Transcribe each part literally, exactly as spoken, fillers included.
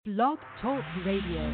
Blog Talk Radio.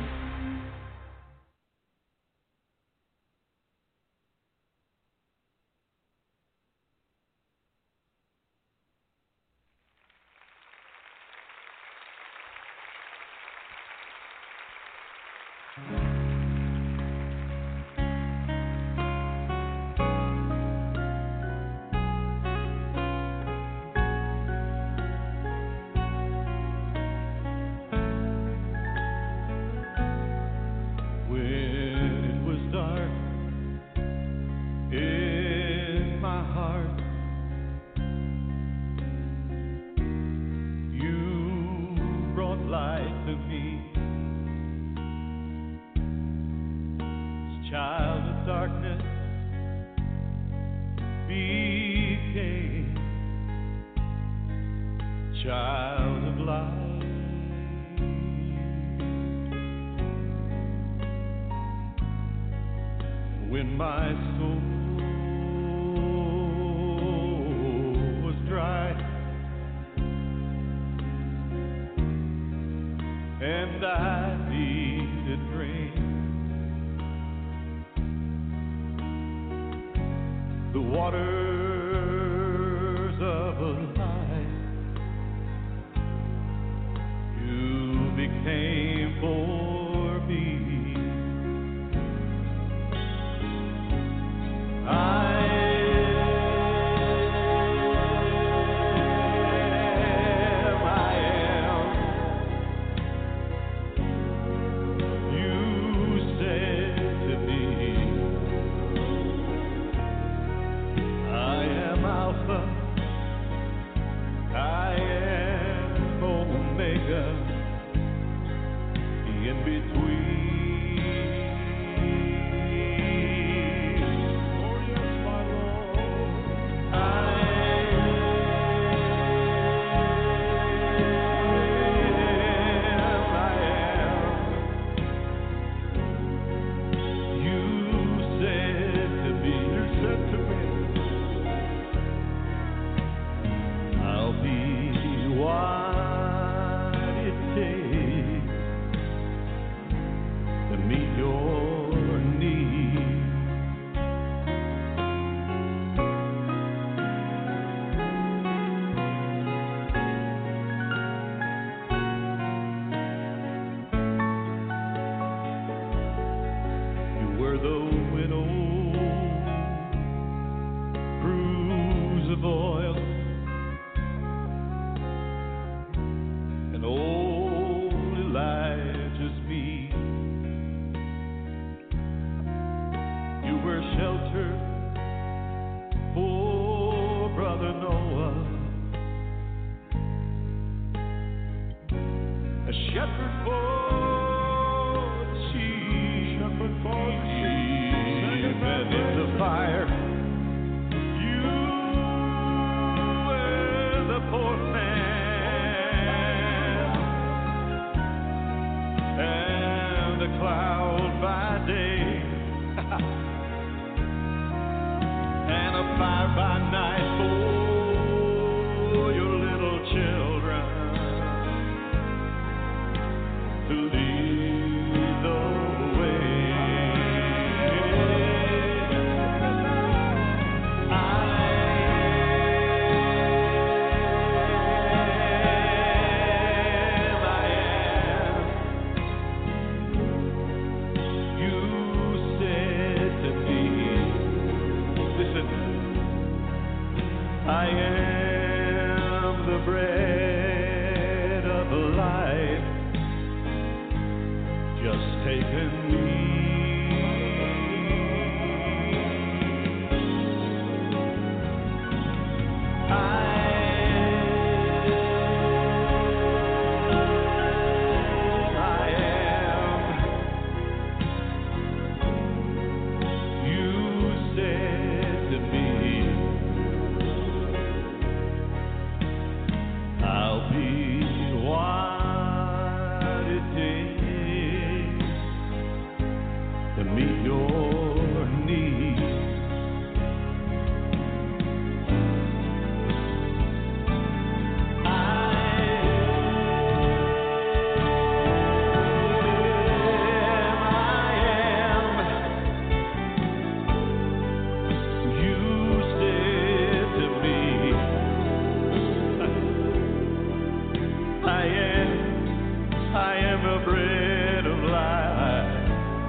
am the bread of life.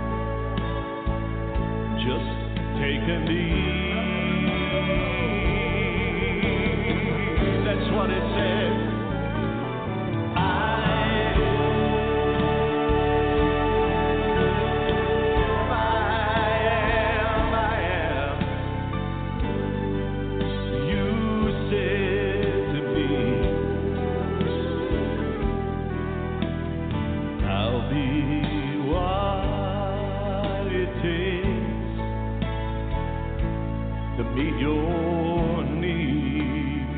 Just take and eat. That's what it said. Meet your need.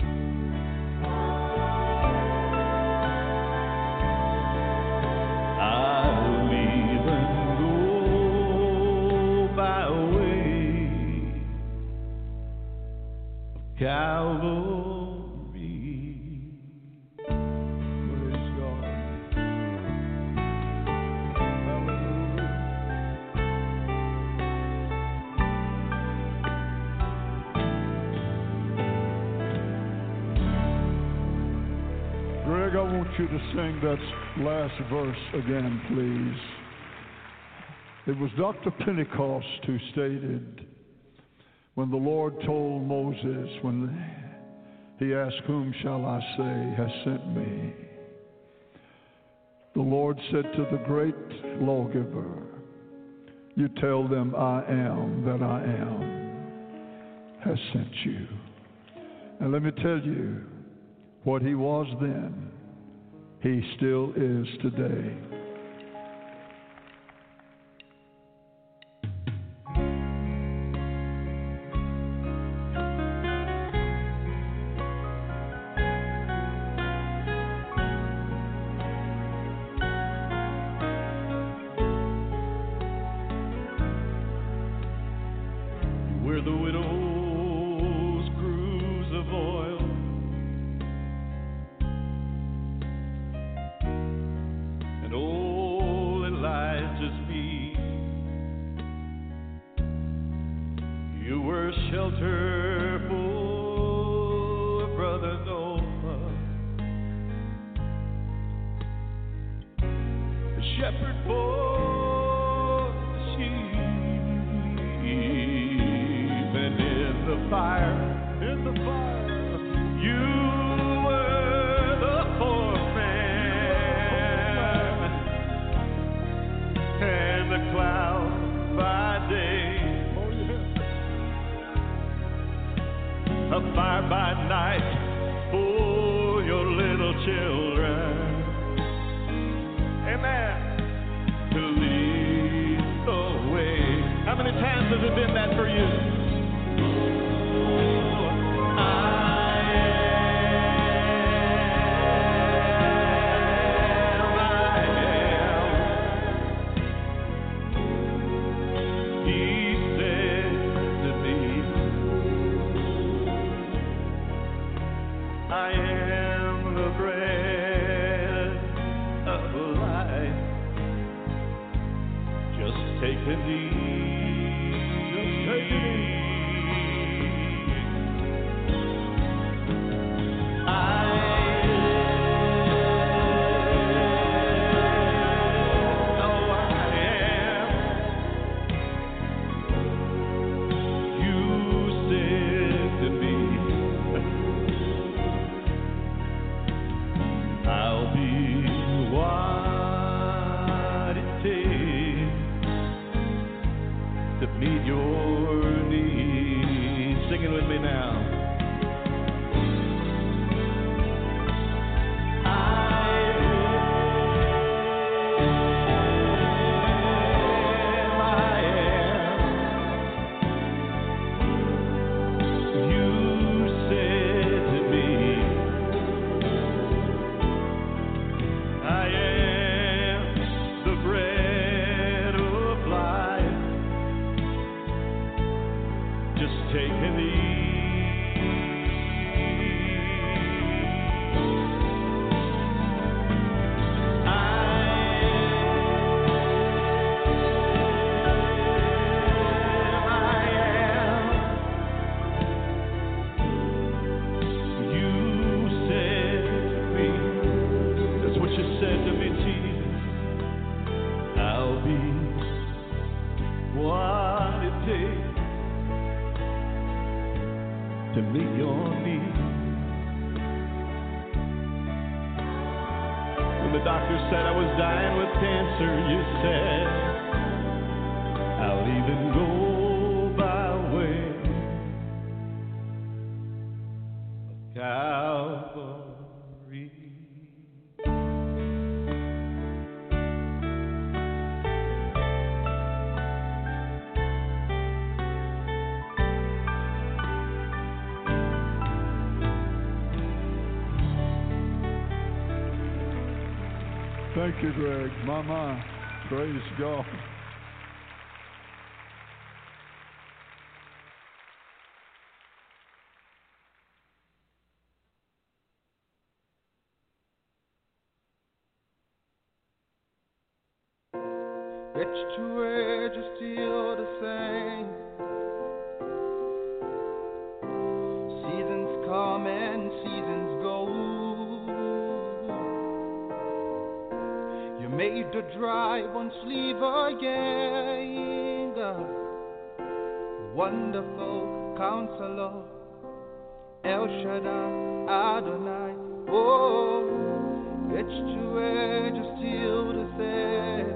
I will even go by way of Calvary. Praise God. Hallelujah. Greg, I want you to sing that last verse again, please. It was Doctor Pentecost who stated, when the Lord told Moses, when he asked, whom shall I say has sent me? The Lord said to the great lawgiver, you tell them I am that I am has sent you. And let me tell you, what he was then, he still is today. Where the widow's cruse of oil shelter for Brother Noah, a shepherd for the sheep, and in the fire, in the fire, you were the fourth man, and the cloud by day, a fire by night for your little children. Amen. To lead the way. How many times has it been that for you? Take the lead. Just take the lead. I know I am. You said to me, I'll be what it takes to meet your needs. Sing it with me now. I am, I am. You said to me, I am the bread of life. Just take and eat. doctor said I was dying with cancer, you said I'll even go by way of Calvary. Thank you, Greg. My, my. Praise God. Which two edges still the same? Seasons come and seasons go. You made the dry ones leave again, God. Wonderful Counselor, El Shaddai, Adonai. Oh, which two edges still the same?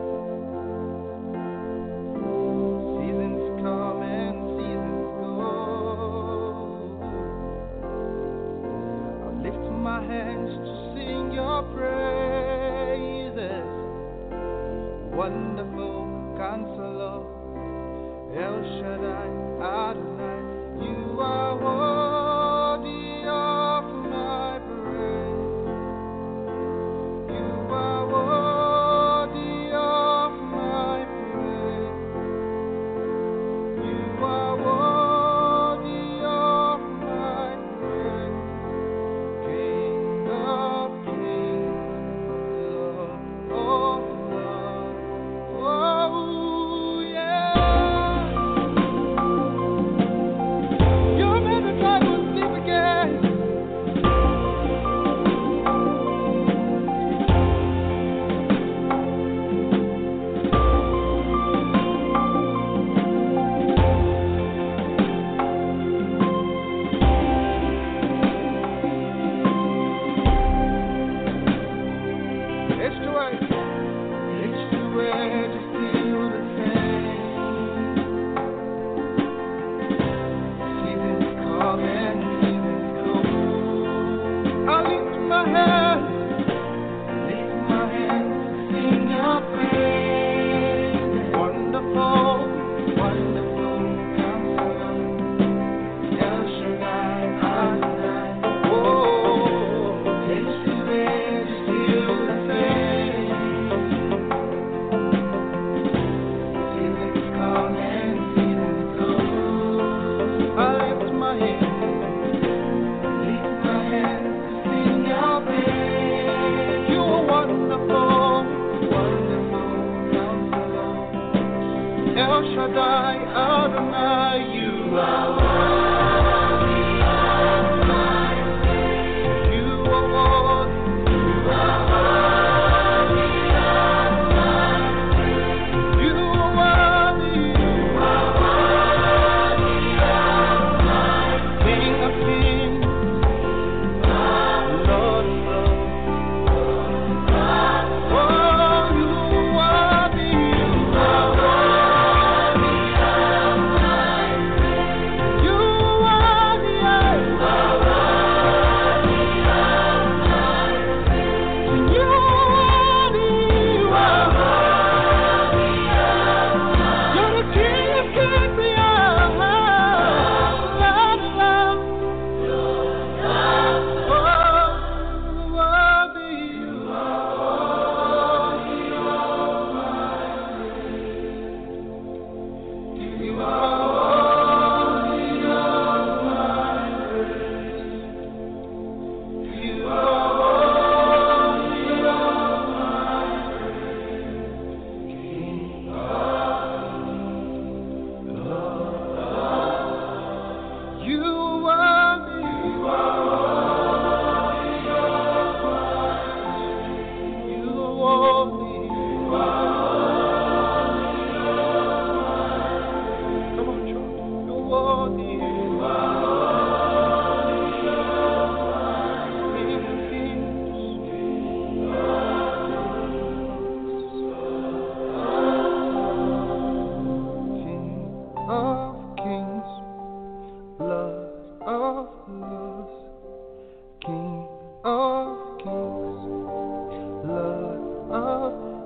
My hands to sing your praises, wonderful Counselor, El Shaddai, Adonai. You are worthy of my praise. You are worthy of my praise. You are worthy of my praise. King of kings, Lord of lords. Oh, yeah. You made the dry bones sleep again. It's the way, it's the way to feel the same. Seasons come and seasons go. I lift my hands, lift my hands to sing your praise. Wonderful, wonderful Counselor, El Shaddai, Adonai. Oh, it's the way to feel the same. Seasons come and seasons go. I lift my hands, lift my hands to sing your praise. You are wonderful, wonderful Counselor, El Shaddai, Adonai. You are worthy of my praise. You are worthy. You are worthy of my praise. You are worthy. You are worthy of my praise. King of kings, Lord of lords. Oh, you are worthy. You are worthy of my praise. You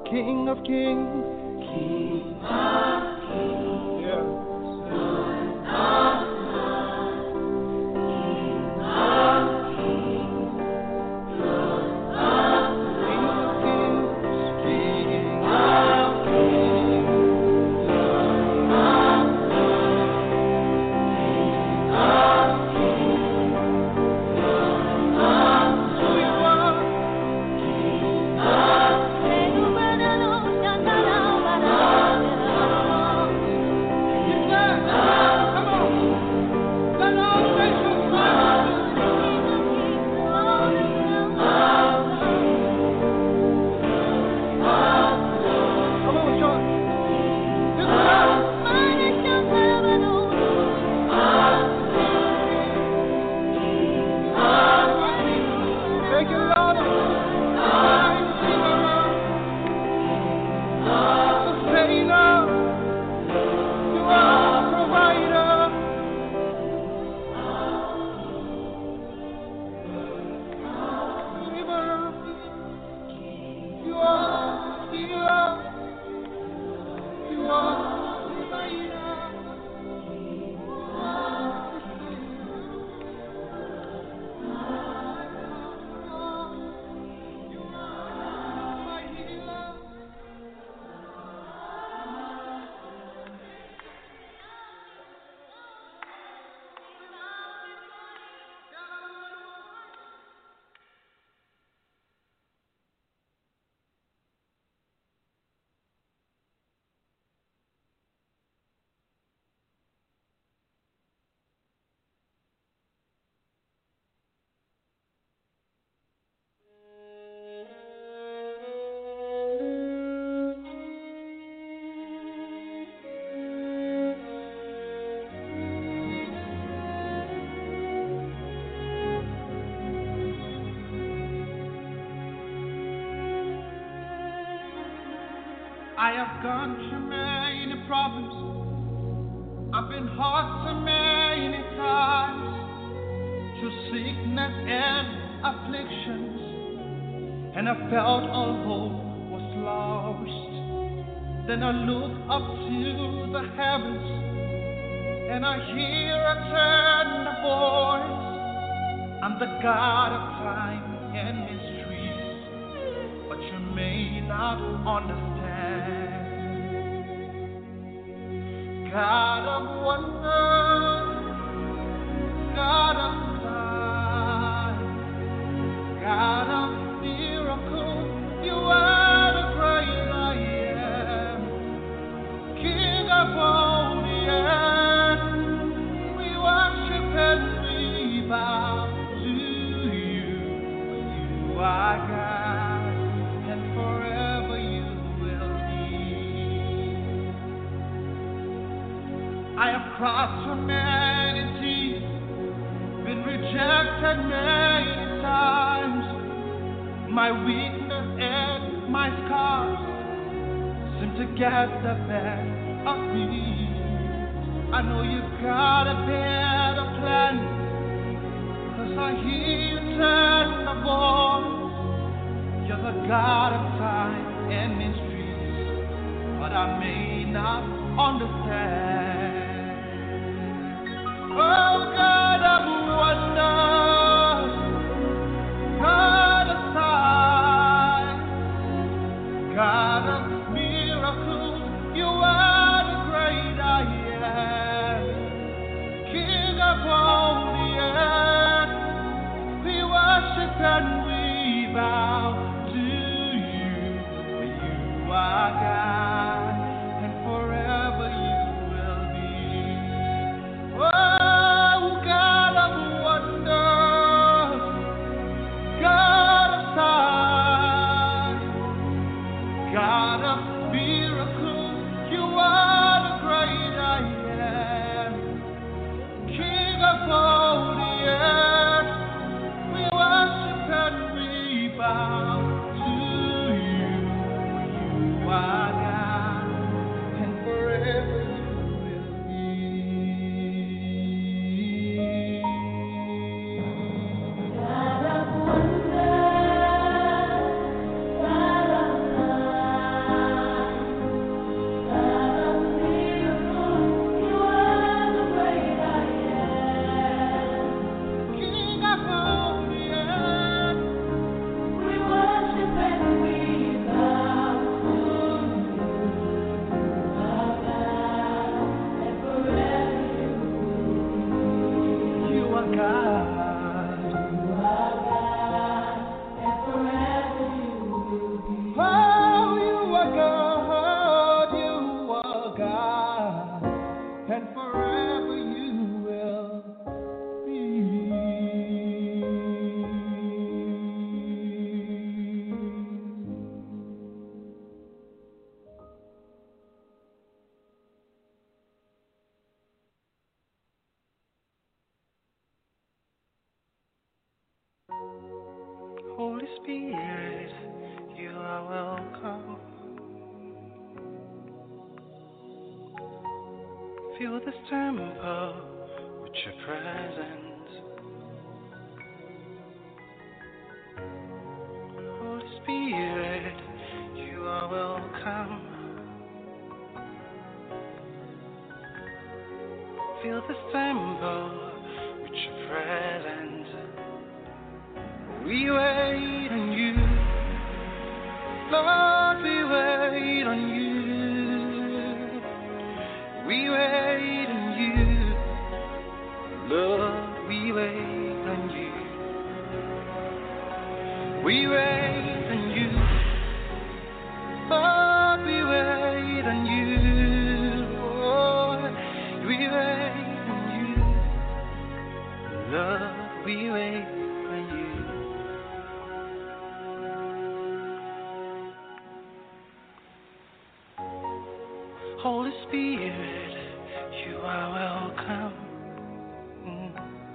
King of kings. King of kings. Yeah. Son of man. King of kings. Lord of lords. King of kings. King of kings. Son of man. King of kings. Lord of Who you are. King of He's there. Come on. Let all nations rise. Come on, Sean. He's there. Thank you, Lord. Sustainer. You are provider. Deliverer. You are healer. You are provider. You are my healer. I have gone through many problems. I've been hurt so many times through sickness and afflictions, and I felt all hope was lost. Then I look up to the heavens, and I hear a tender voice. I'm the God of time and mysteries, but you may not understand. God of wonder, God of signs, God of miracle, you are the great I am. King of all the earth, we worship and we bow to you. You are God, and forever you will be. I have crossed so many seas, been rejected many times. My weakness and my scars seem to get the best of me. I know you've got a better plan, 'cause I hear you turn the voice. You're the God of time and mysteries, but I may not understand. Oh, God of wonders, God of signs, God of miracles, you are the great I am. King of all the earth, we worship and we bow to you. For you are God, and forever you will be. Oh, God of wonders, God of signs, God of miracles, you are the great I am. King of all the earth, we worship and we bow to you. You are God. Spirit, you are welcome. Fill this temple with your presence. Holy Spirit, you are welcome. Fill this temple with your presence. We wait on you, Lord, we wait on you. We wait on you, Lord, we wait on you. We wait on you, Lord, we wait on you. Lord, we wait on you, Lord, we wait on you. Holy Spirit, you are welcome. Mm.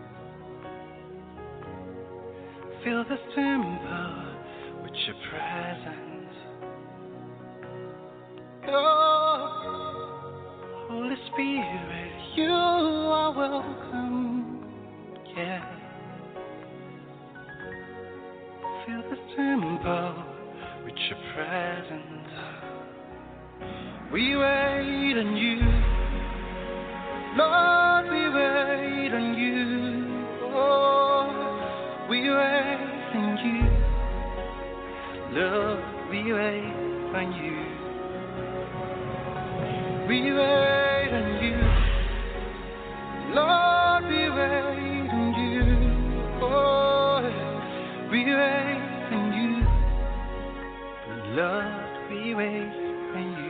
Fill this temple with your presence. Oh, Holy Spirit, you are welcome. Yeah. Fill this temple with your presence. We wait on you, Lord, we wait on you. Oh, we wait on you, Lord, we wait on you. We wait on you, Lord, we wait on you. Oh, we wait on you, Lord, we wait on you.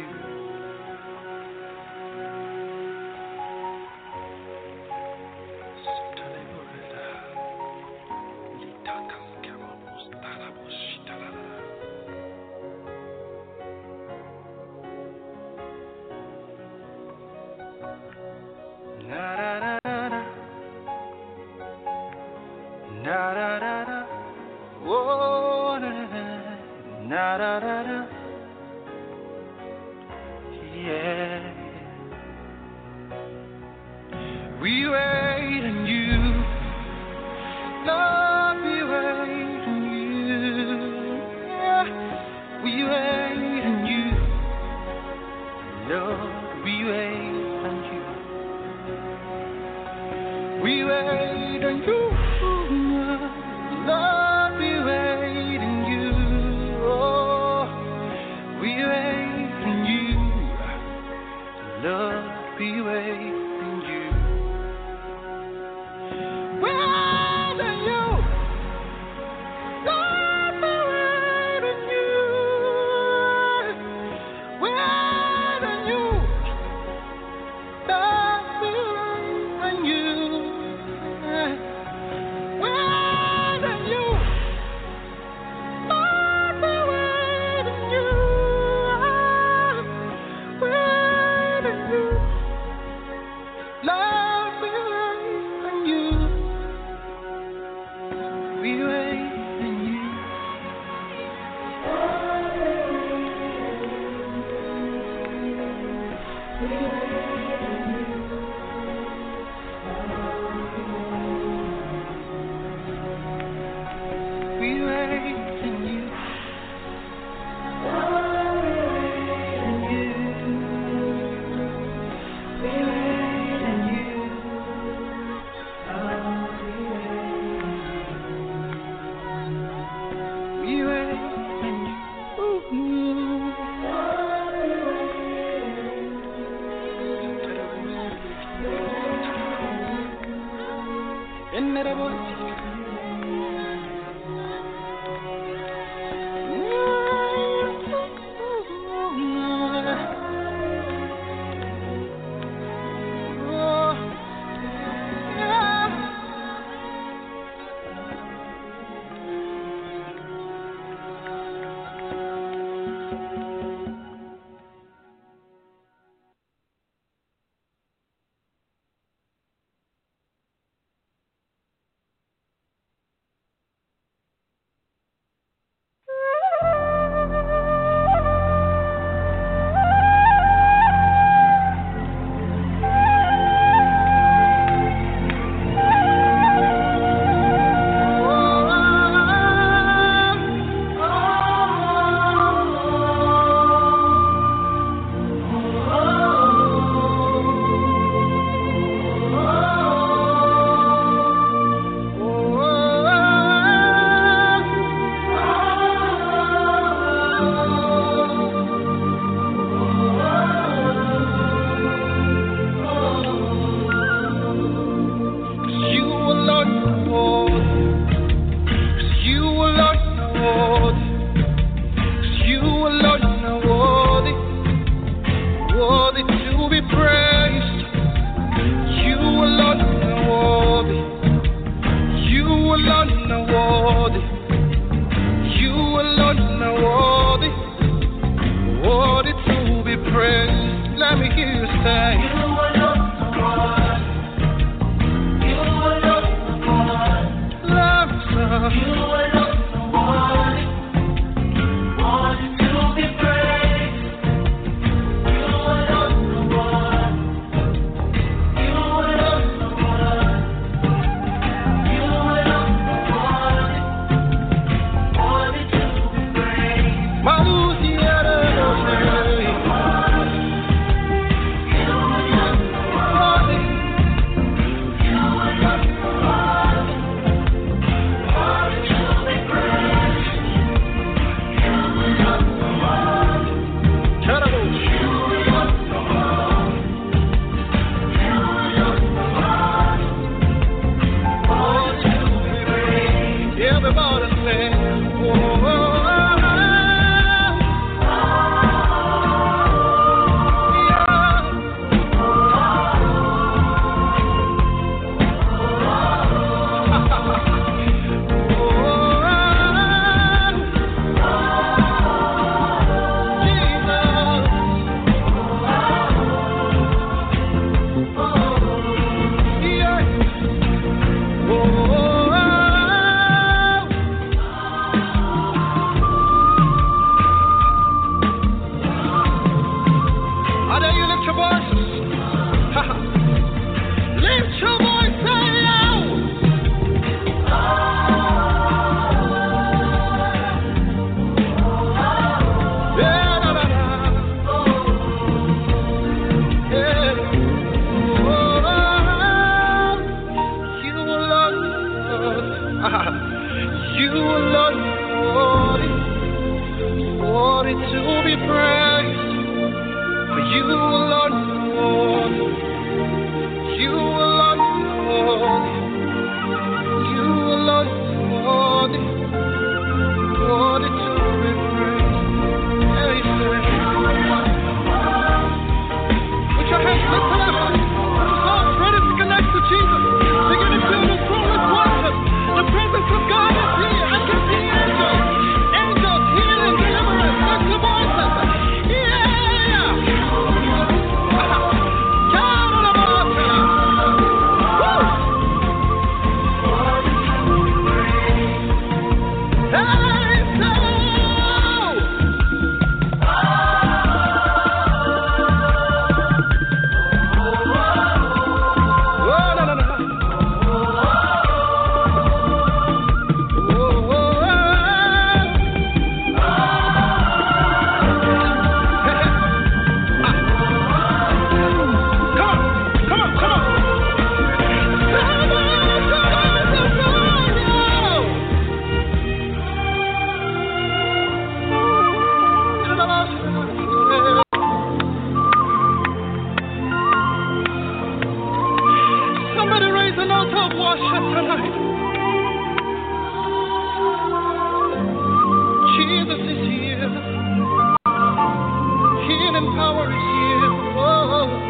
empowers you. Oh.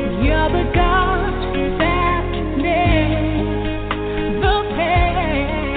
You're the God that made the pain.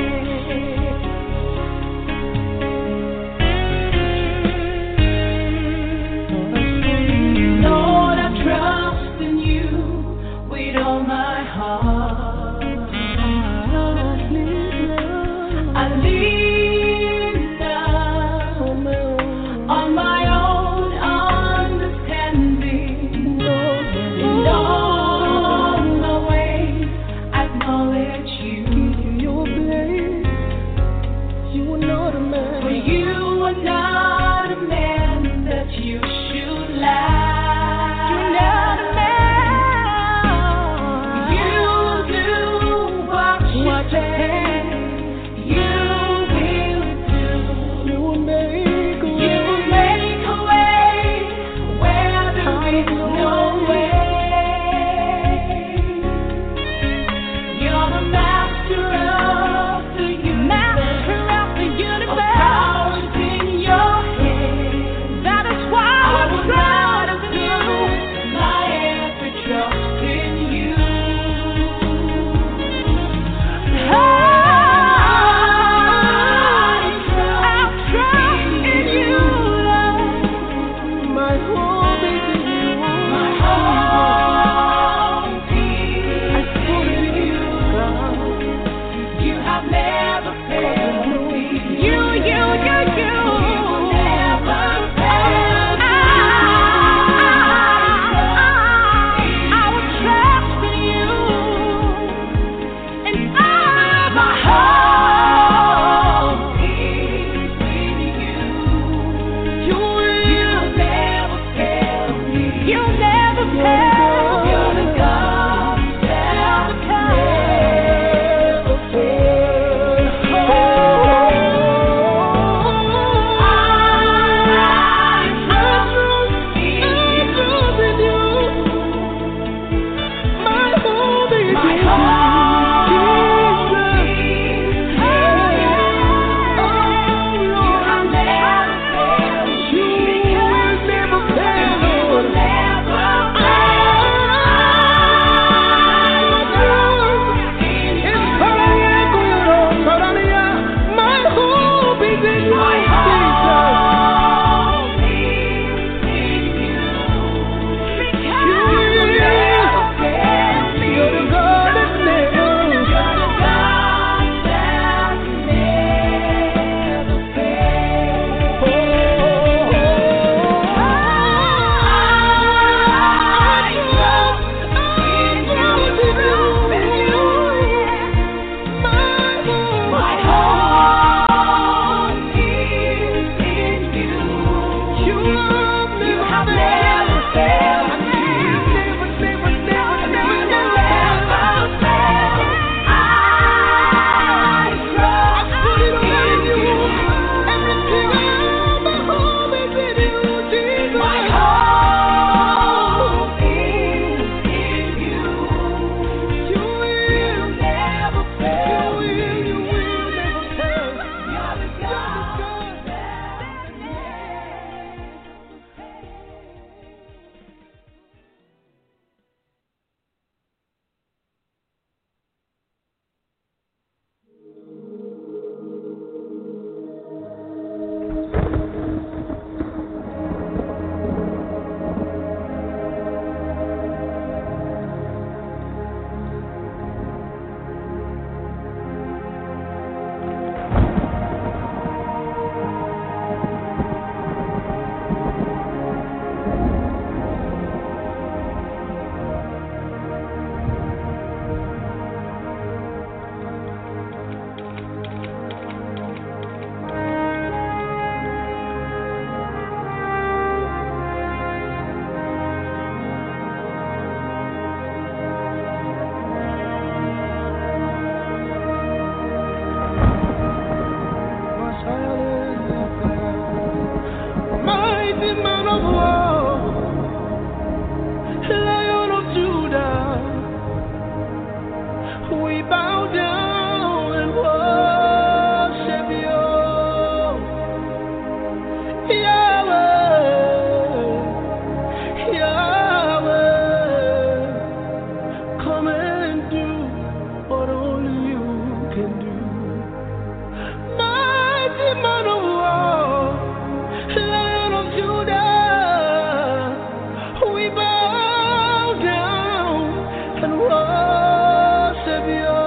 man of war, Lion of Judah, we bow down and worship you.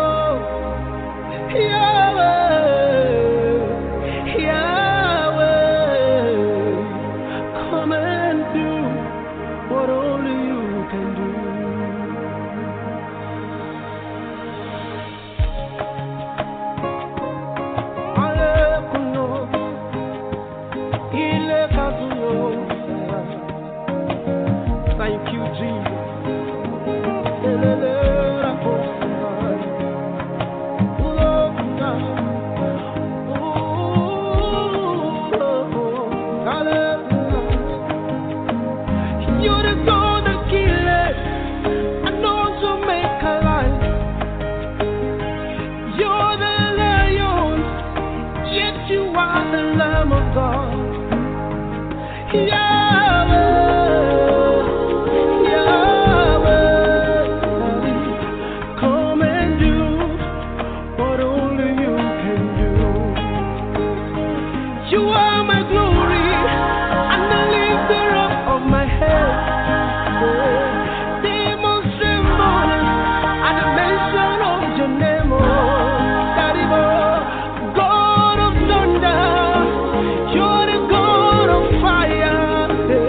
Yahweh, Yahweh, come and do what only you can do. Alekuno, Ilekazuno. Thank you, Jesus. Elelera Kosai. Ulokuna. Ooh, Alekuna. You're the God that kills and also make alive. You're the lion, yet you are the Lamb of God. Yahweh, Yahweh, come and do what only you can do. You are my glory and the lifter up of my head. Demons tremble at the mention of your name, oh, Daddy, oh, God of thunder, you're the God of fire.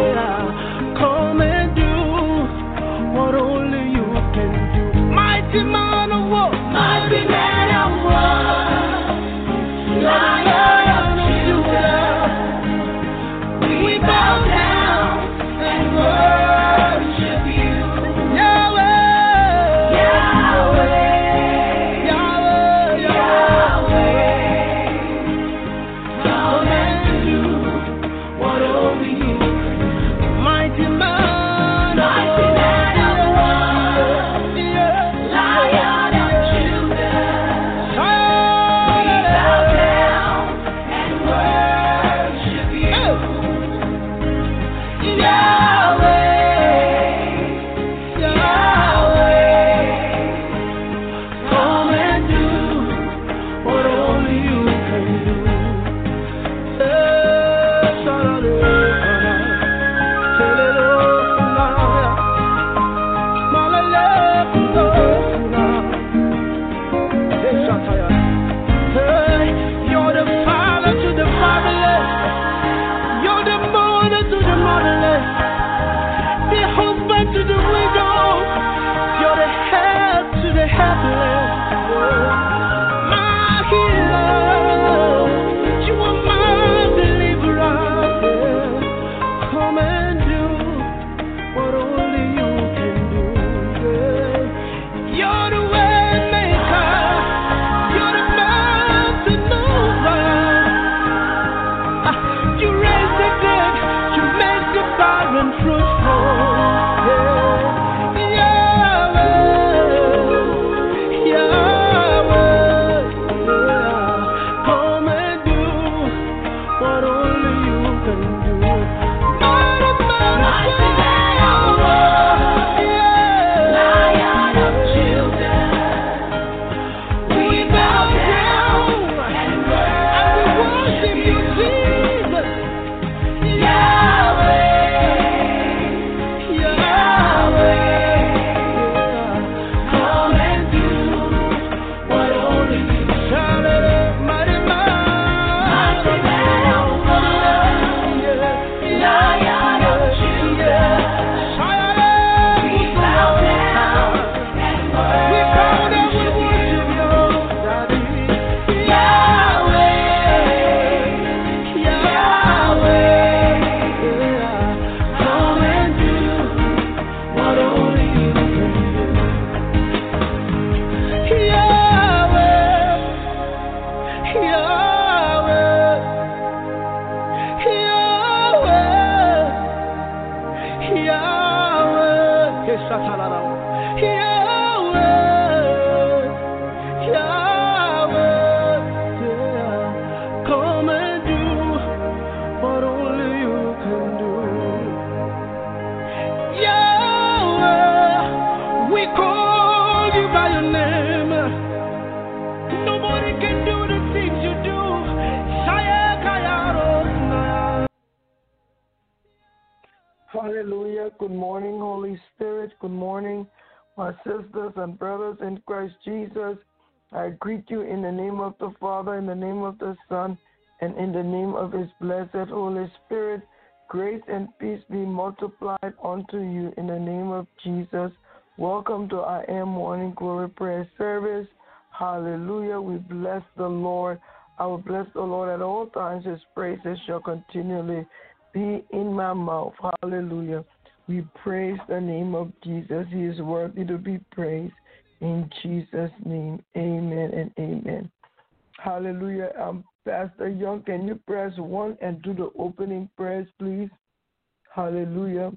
Good morning, Holy Spirit. Good morning, my sisters and brothers in Christ Jesus. I greet you in the name of the Father, in the name of the Son, and in the name of his blessed Holy Spirit. Grace and peace be multiplied unto you in the name of Jesus. Welcome to I Am Morning Glory Prayer Service. Hallelujah. We bless the Lord. I will bless the Lord at all times. His praises shall continually be in my mouth. Hallelujah. We praise the name of Jesus. He is worthy to be praised. In Jesus' name, amen and amen. Hallelujah. Um, Pastor Young, can you press one and do the opening prayers, please? Hallelujah.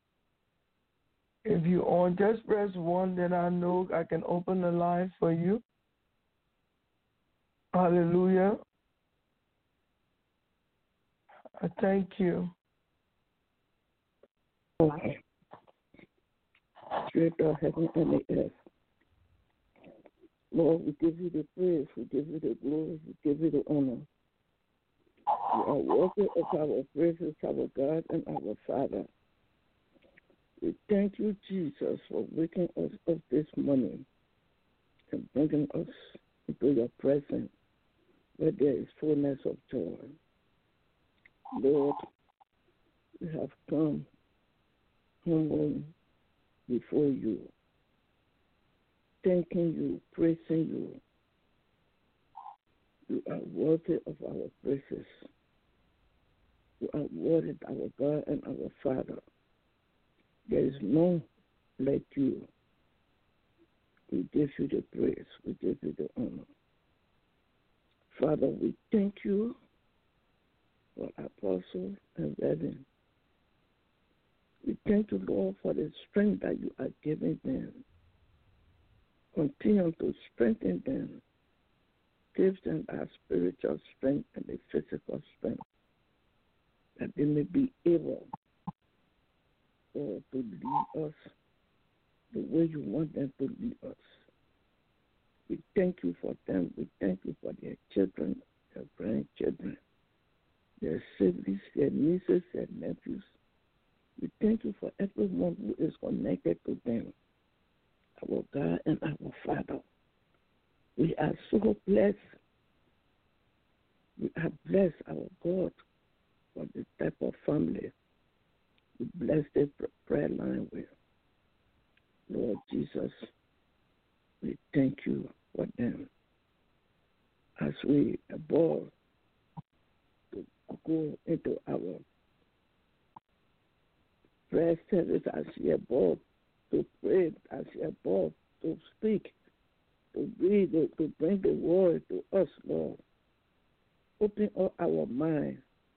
If you're on, just press one, then I know I can open the line for you. Hallelujah. I thank you. Okay. Creator of heaven and the earth. Lord, we give you the praise, we give you the glory, we give you the honor. You are worthy of our praises, our God and our Father. We thank you, Jesus, for waking us up this morning and bringing us into your presence where there is fullness of joy. Lord, we have come humble before you, thanking you, praising you. You are worthy of our praises. You are worthy, our God and our Father. There is none like you. We give you the praise. We give you the honor. Father, we thank you for Apostle and Reverend. We thank you, Lord, for the strength that you are giving them. Continue to strengthen them. Give them our spiritual strength and the physical strength, that they may be able Lord, to lead us the way you want them to lead us. We thank you for them. We thank you for their children, their grandchildren, their siblings, their nieces, their nephews. We thank you for everyone who is connected to them, our God and our Father. We are so blessed. We are blessed, our God, for the type of family we bless the prayer line with. Lord Jesus, we thank you for them. As we are about to go into our prayer service, as we are about to pray, as we are about to speak, to read, to bring the word to us, Lord. Open up our mind.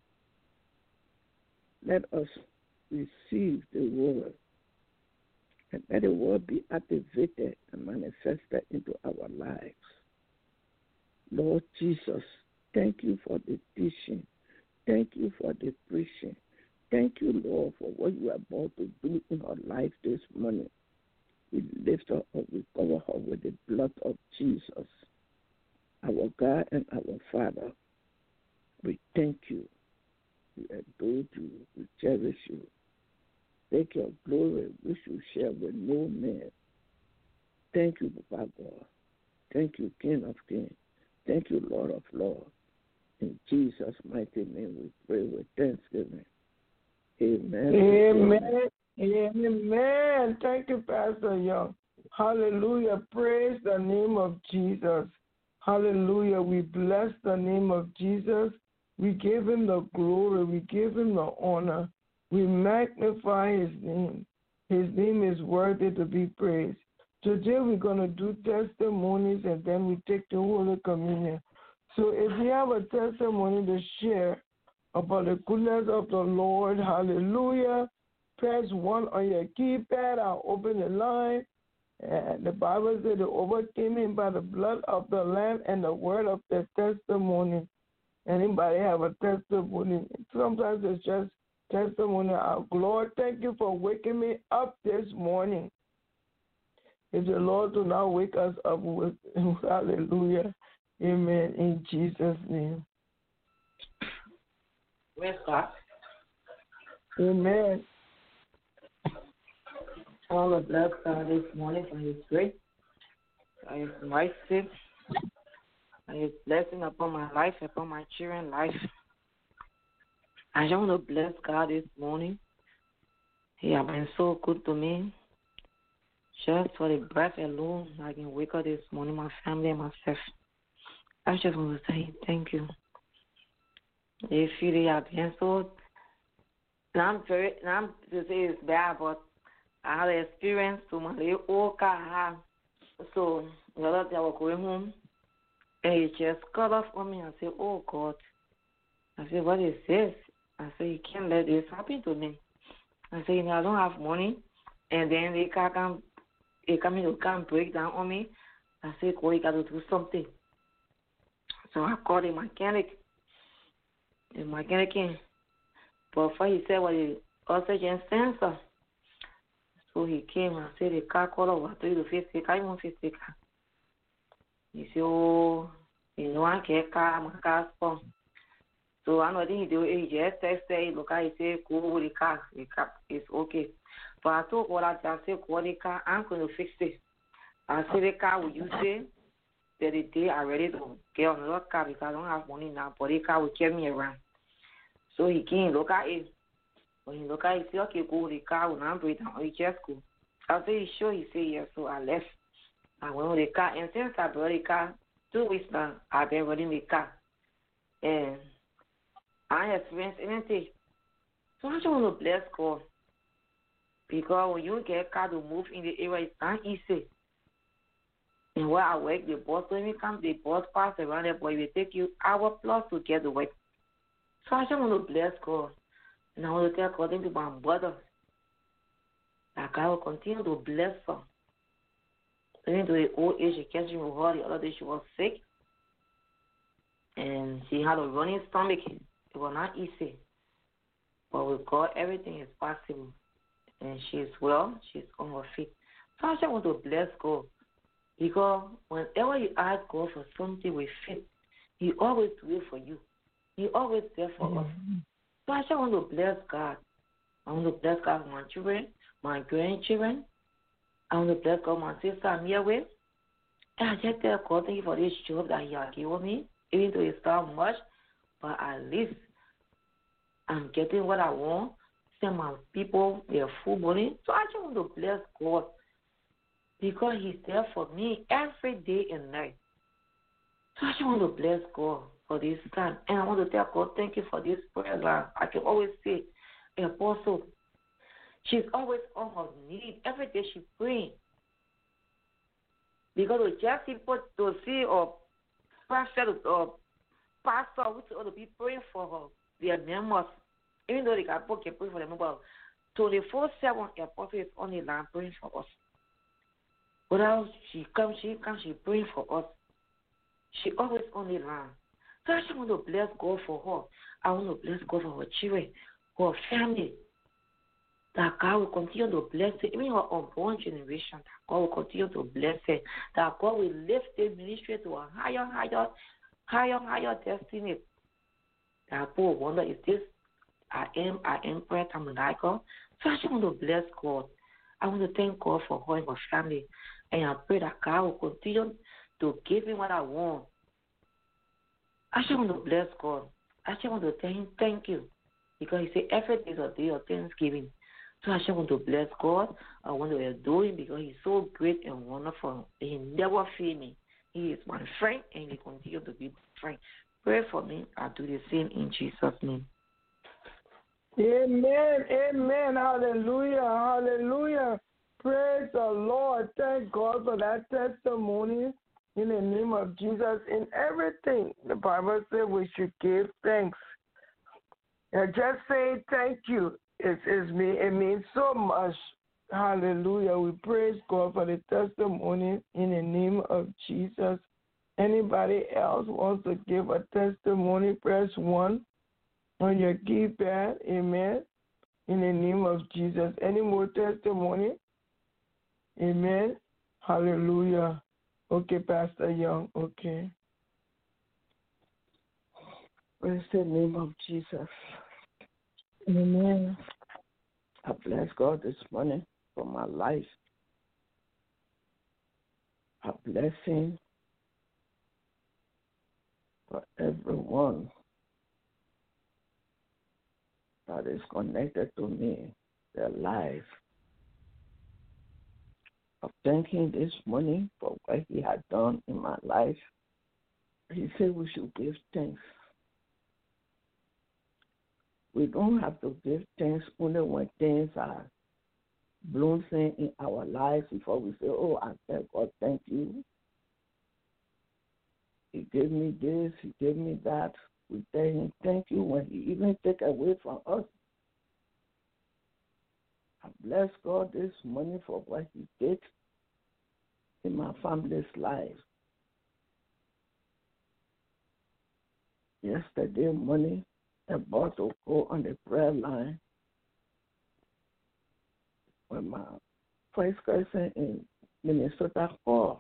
Let us receive the word, and let the word be activated and manifested into our lives. Lord Jesus, thank you for the teaching. Thank you for the preaching. Thank you, Lord, for what you are about to do in our life this morning. We lift her up, we cover her with the blood of Jesus, our God and our Father. We thank you. We adore you. We cherish you. Take your glory, which you share with no man. Thank you, Papa God. Thank you, King of Kings. Thank you, Lord of Lords. In Jesus' mighty name we pray with thanksgiving. Amen. Amen. Amen. Thank you, Pastor Young. Hallelujah. Praise the name of Jesus. Hallelujah. We bless the name of Jesus. We give him the glory. We give him the honor. We magnify his name. His name is worthy to be praised. Today we're going to do testimonies, and then we take the Holy Communion. So if you have a testimony to share about the goodness of the Lord, hallelujah, press one on your keypad. I'll open the line. And the Bible said they overcame him by the blood of the Lamb and the word of their testimony. Anybody have a testimony? Sometimes it's just testimony of Lord, thank you for waking me up this morning. If the Lord do not wake us up with hallelujah, amen, in Jesus' name. Where's God? Amen. I want to bless God this morning for His grace, for His mercy, and His blessing upon my life, upon my children's life. I just want to bless God this morning. He has been so good to me. Just for the breath alone, I can wake up this morning, my family and myself. I just want to say thank you. They feel they have been so. Now I'm very, now I'm to say it's bad, but I had an experience to my little old car. So the other day I was going home, and he just cut off on me and said, "Oh God." I said, "What is this?" I said, "You can't let this happen to me." I said, "You know, I don't have money." And then the car come, they come in to come break down on me. I said, "God, you got to do something." So I called the mechanic. The mechanic came. But first he said, "Well, the oxygen sensor." So he came and said, "The car called over to you to fix the car. You won't fix the car." He said, "Oh, you know, I can't car, my car's phone." So I know what he do. He just texted, look at, he said, "Go over the car. The car is okay." But I told God, I said, "Call the car. I'm going to fix it." I said, "The car will you say that the day I ready to get another car because I don't have money now, but the car will carry me around." So he came, look at it. When he look at it, he said, "Okay, go to the car. When I'm breaking down, he just go." I said, "You sure?" He said, "Yes." So I left. I went with the car. And since I brought the car, two weeks now, I've been running the car. And I experienced anything. So I just want to bless God. Because when you get a car to move in the area, it's not easy. And where I work, the bus, when you come, the bus pass around there, but it will take you hour plus to get to work. So I just want to bless God. And I want to tell God, thank you, my mother, that God will continue to bless her. Even to the old age, she catching with her. The other day she was sick. And she had a running stomach. It was not easy. But with God, everything is possible. And she's well. She's on her feet. So I just want to bless God. Because whenever you ask God for something with faith, He always do it for you. He always there for mm-hmm. us. So I just want to bless God. I want to bless God for my children, my grandchildren. I want to bless God for my sister I'm here with. And I just tell God, thank you for this job that He has given me. Even though it's not much, but at least I'm getting what I want. Send my people their full money. So I just want to bless God because He's there for me every day and night. So I just want to bless God for this time. And I want to tell God, thank you for this prayer line. I can always say, Apostle, she's always on her knees. Every day she praying. Because we just people to see or prophet or pastor which ought to be praying for her, their members. Even though they can pray for them, but twenty-four seven, Apostle is on the line praying for us. But now she comes, she comes, she praying for us. She always on the line. So I just want to bless God for her. I want to bless God for her children, her family. That God will continue to bless her, even her unborn generation. That God will continue to bless her. That God will lift the ministry to a higher, higher, higher, higher destiny. That people will wonder, is this I am, I am prayer, I'm like God. So I just want to bless God. I want to thank God for her and her family. And I pray that God will continue to give me what I want. I just want to bless God. I just want to tell Him thank you. Because He said every day is a day of thanksgiving. So I just want to bless God. I want to adore Him because He's so great and wonderful. He never failed me. He is my friend and He continues to be my friend. Pray for me. I'll do the same in Jesus' name. Amen. Amen. Hallelujah. Hallelujah. Praise the Lord. Thank God for that testimony in the name of Jesus. In everything, the Bible says we should give thanks. And just say thank you. It, it, it means so much. Hallelujah. We praise God for the testimony in the name of Jesus. Anybody else wants to give a testimony, press one on your keypad. Amen. In the name of Jesus. Any more testimony? Amen. Hallelujah. Okay, Pastor Young. Okay. Praise the name of Jesus. Amen. I bless God this morning for my life. A blessing for everyone that is connected to me, their life. Of thanking this morning for what he had done in my life. He said we should give thanks. We don't have to give thanks only when things are blooming in our lives before we say, oh, I tell God, thank you. He gave me this, he gave me that. We tell him thank you when he even take away from us. I bless God this morning for what he did in my family's life. Yesterday morning, about to go on the prayer line when my first cousin in Minnesota called.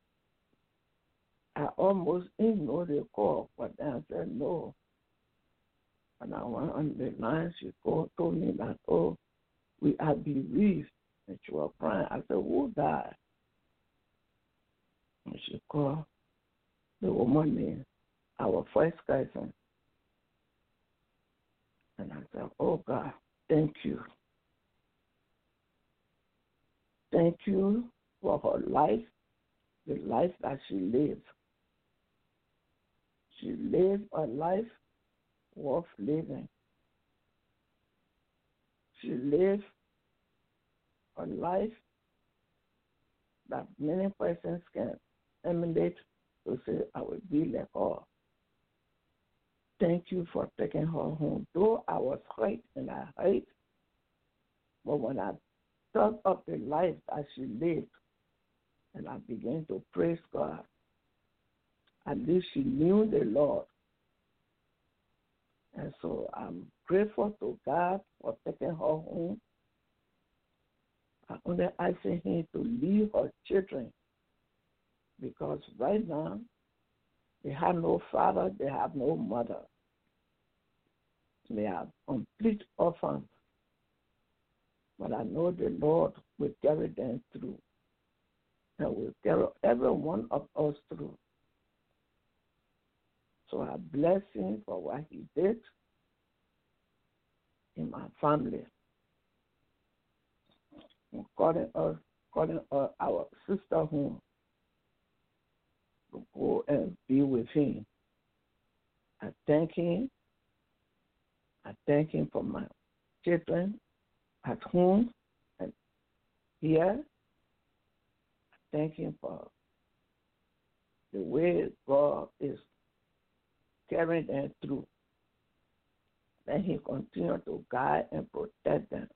I almost ignored the call, but then I said no. And I went on the line, she called, told me that, oh, we are bereaved. And she was crying. I said, who died? And she called the woman named our first cousin. And I said, oh, God, thank you. Thank you for her life, the life that she lived. She lived a life worth living. She lived a life that many persons can emulate to say, I will be like her. Thank you for taking her home. Though I was hurt and I hurt, but when I thought of the life that she lived, and I began to praise God, at least she knew the Lord. And so I'm grateful to God for taking her home. I'm only asking him to leave her children, because right now they have no father, they have no mother. They are complete orphans. But I know the Lord will carry them through, and will carry every one of us through. So I bless him for what he did in my family. I'm calling us, calling us our sister home to go and be with him. I thank him. I thank him for my children at home and here. I thank him for the way God is carrying them through. Let him continue to guide and protect them.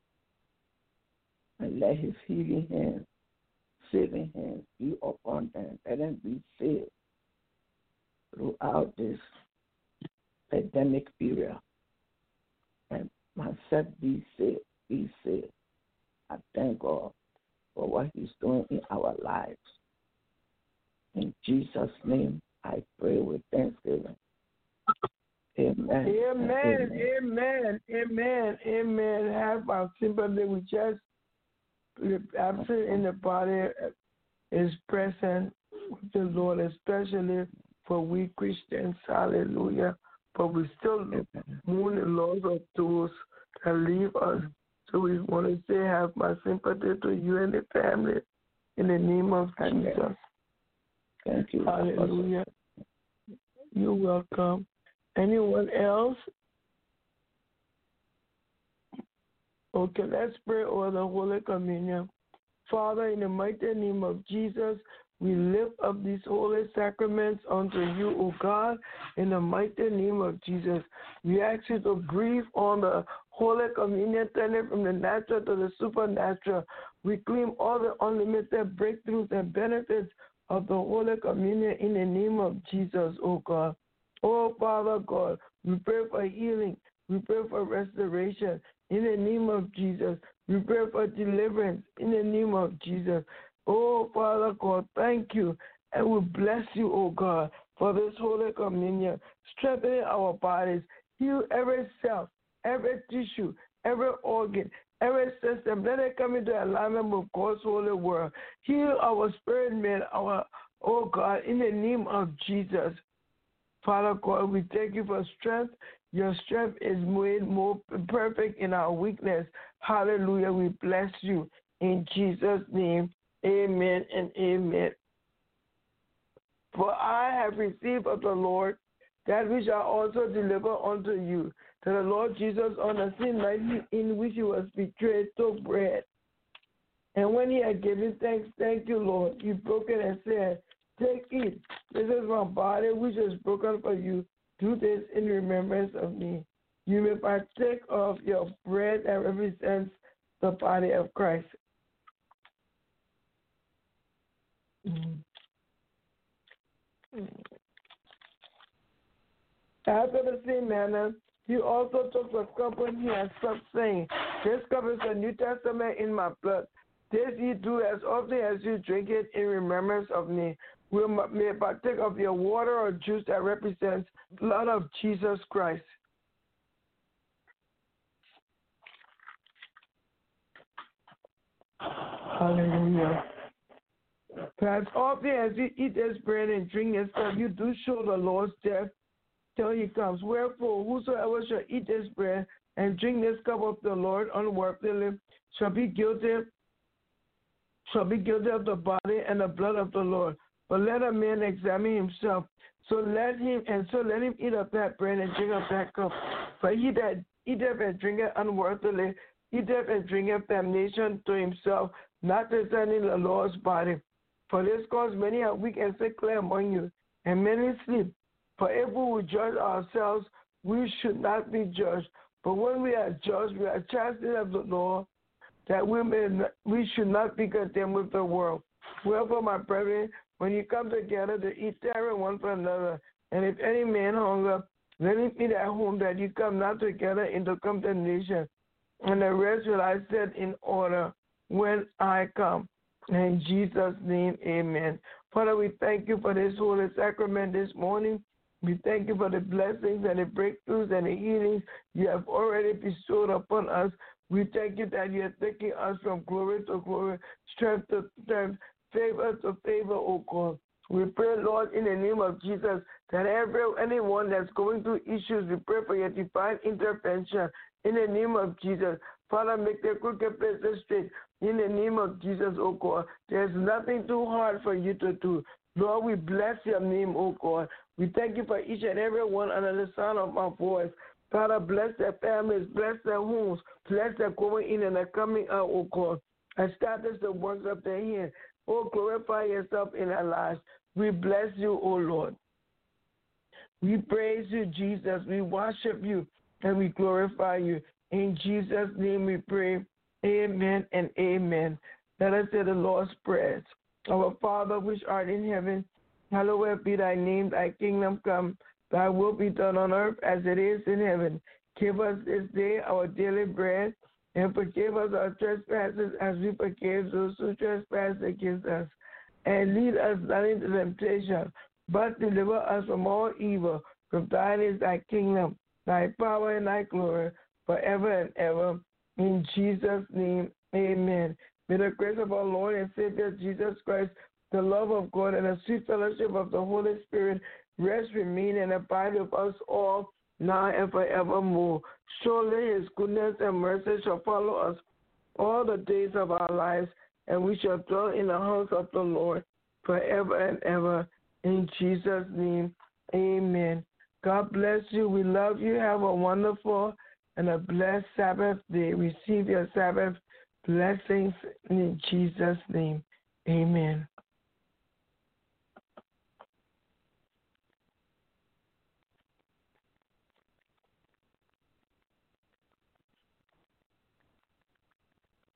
And let his healing hands, saving hands be upon them. Let them be saved throughout this pandemic period. And myself be saved, be saved. I thank God for what he's doing in our lives. In Jesus' name, I pray with thanksgiving. Amen. Amen. Amen. Amen. Amen. Have our sympathy. We just absent in the body is present with the Lord, especially for we Christians. Hallelujah. But we still mourn the loss of those that leave us. So we want to say, have my sympathy to you and the family in the name of Jesus. Thank you. Hallelujah. You're welcome. Anyone else? Okay, let's pray over the Holy Communion. Father, in the mighty name of Jesus, we lift up these holy sacraments unto you, O God, in the mighty name of Jesus. We ask you to breathe on the Holy Communion, turn it from the natural to the supernatural. We claim all the unlimited breakthroughs and benefits of the Holy Communion in the name of Jesus, O God. Oh, Father God, we pray for healing. We pray for restoration in the name of Jesus. We pray for deliverance in the name of Jesus. Oh, Father God, thank you. And we bless you, oh God, for this Holy Communion. Strengthen our bodies. Heal every cell, every tissue, every organ, every system. Let it come into alignment with God's holy word. Heal our spirit, man, our, oh God, in the name of Jesus. Father God, we thank you for strength. Your strength is made more perfect in our weakness. Hallelujah. We bless you in Jesus' name. Amen and amen. For I have received of the Lord that which I also deliver unto you, that the Lord Jesus on the same night in which he was betrayed took bread. And when he had given thanks, thank you, Lord, he broke it and said, take it. This is my body which is broken for you. Do this in remembrance of me. You may partake of your bread that represents the body of Christ. Mm. After the same manner, he also took the cup when he had supped, saying, this cup is the New Testament in my blood. This ye do as often as you drink it in remembrance of me. We may partake of your water or juice that represents the blood of Jesus Christ. Hallelujah. For as often as you eat this bread and drink this cup, you do show the Lord's death till he comes. Wherefore, whosoever shall eat this bread and drink this cup of the Lord unworthily shall be guilty, shall be guilty of the body and the blood of the Lord. But let a man examine himself. So let him and so let him eat of that bread and drink of that cup. For he that eateth and drinketh unworthily eateth and drinketh damnation to himself, not discerning the Lord's body. For this cause many are weak and sickly among you, and many sleep. For if we would judge ourselves, we should not be judged. But when we are judged, we are chastened of the Lord, that we may not, we should not be condemned with the world. Wherefore, my brethren, when you come together to eat, tarry one for another. And if any man hunger, let him eat at home, that you come not together into condemnation. And the rest will I set in order when I come. In Jesus' name, amen. Father, we thank you for this holy sacrament this morning. We thank you for the blessings and the breakthroughs and the healings you have already bestowed upon us. We thank you that you are taking us from glory to glory, strength to strength, favor to favor, oh God. We pray, Lord, in the name of Jesus, that every anyone that's going through issues, we pray for your divine intervention in the name of Jesus. Father, make the crooked places straight in the name of Jesus, oh God. There's nothing too hard for you to do. Lord, we bless your name, oh God. We thank you for each and every one under the sound of my voice. Father, bless their families, bless their homes, bless their going in and their coming out, oh God. Establish the works of their hands. Oh, glorify yourself in our lives. We bless you, oh Lord. We praise you, Jesus. We worship you and we glorify you. In Jesus' name we pray. Amen and amen. Let us say the Lord's Prayer. Our Father, which art in heaven, hallowed be thy name. Thy kingdom come. Thy will be done on earth as it is in heaven. Give us this day our daily bread, and forgive us our trespasses as we forgive those who trespass against us. And lead us not into temptation, but deliver us from all evil. For thine is thy kingdom, thy power, and thy glory, forever and ever. In Jesus' name, amen. May the grace of our Lord and Savior Jesus Christ, the love of God, and the sweet fellowship of the Holy Spirit rest, remain, and abide with us all, now and forevermore. Surely his goodness and mercy shall follow us all the days of our lives, and we shall dwell in the house of the Lord forever and ever. In Jesus' name, amen. God bless you. We love you. Have a wonderful and a blessed Sabbath day. Receive your Sabbath blessings in Jesus' name. Amen.